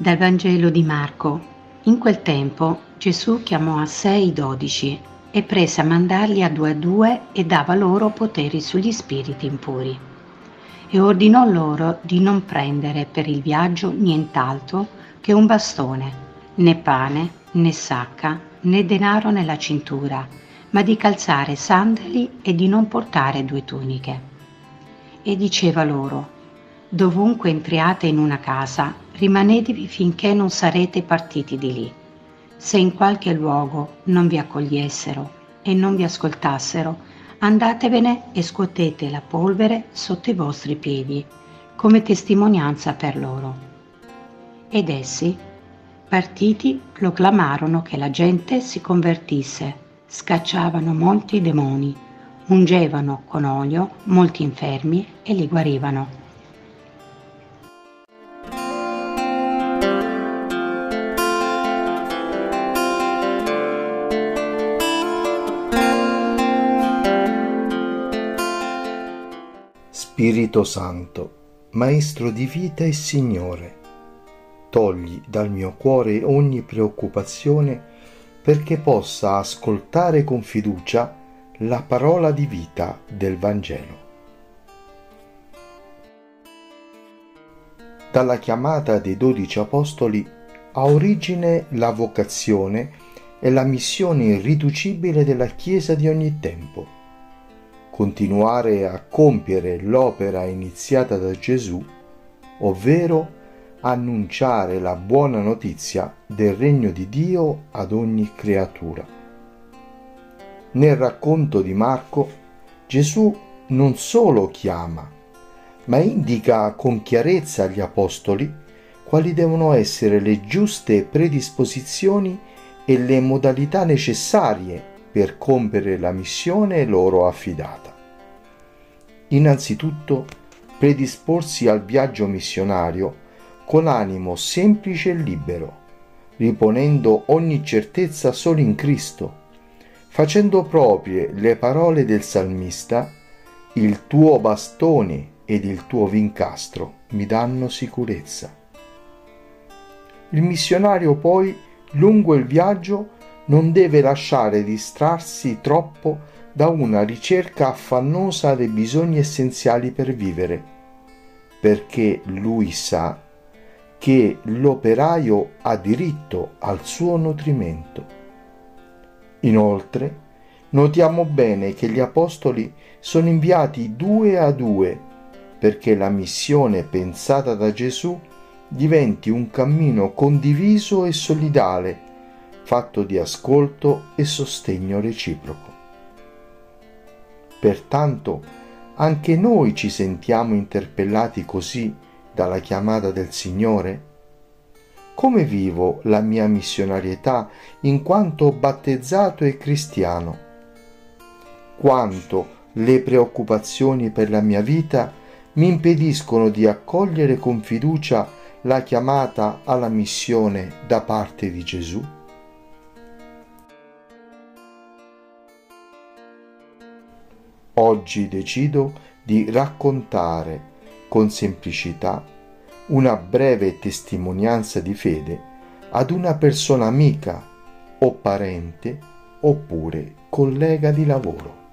Dal Vangelo di Marco. In quel tempo Gesù chiamò a sé i 12 e prese a mandarli a due e dava loro poteri sugli spiriti impuri. E ordinò loro di non prendere per il viaggio nient'altro che un bastone, né pane, né sacca, né denaro nella cintura, ma di calzare sandali e di non portare 2 tuniche. E diceva loro: dovunque entriate in una casa, rimanetevi finché non sarete partiti di lì. Se in qualche luogo non vi accogliessero e non vi ascoltassero, andatevene e scuotete la polvere sotto i vostri piedi, come testimonianza per loro. Ed essi, partiti, proclamarono che la gente si convertisse, scacciavano molti demoni, ungevano con olio molti infermi e li guarivano. Spirito Santo, Maestro di vita e Signore, togli dal mio cuore ogni preoccupazione perché possa ascoltare con fiducia la parola di vita del Vangelo. Dalla chiamata dei 12 Apostoli ha origine la vocazione e la missione irriducibile della Chiesa di ogni tempo. Continuare a compiere l'opera iniziata da Gesù, ovvero annunciare la buona notizia del regno di Dio ad ogni creatura. Nel racconto di Marco, Gesù non solo chiama, ma indica con chiarezza agli Apostoli quali devono essere le giuste predisposizioni e le modalità necessarie per compiere la missione loro affidata. Innanzitutto, predisporsi al viaggio missionario con animo semplice e libero, riponendo ogni certezza solo in Cristo, facendo proprie le parole del salmista: «Il tuo bastone ed il tuo vincastro mi danno sicurezza». Il missionario poi, lungo il viaggio, non deve lasciare distrarsi troppo da una ricerca affannosa dei bisogni essenziali per vivere, perché lui sa che l'operaio ha diritto al suo nutrimento. Inoltre, notiamo bene che gli Apostoli sono inviati 2 a 2 perché la missione pensata da Gesù diventi un cammino condiviso e solidale, fatto di ascolto e sostegno reciproco. Pertanto, anche noi ci sentiamo interpellati così dalla chiamata del Signore? Come vivo la mia missionarietà in quanto battezzato e cristiano? Quanto le preoccupazioni per la mia vita mi impediscono di accogliere con fiducia la chiamata alla missione da parte di Gesù? Oggi decido di raccontare con semplicità una breve testimonianza di fede ad una persona amica o parente oppure collega di lavoro.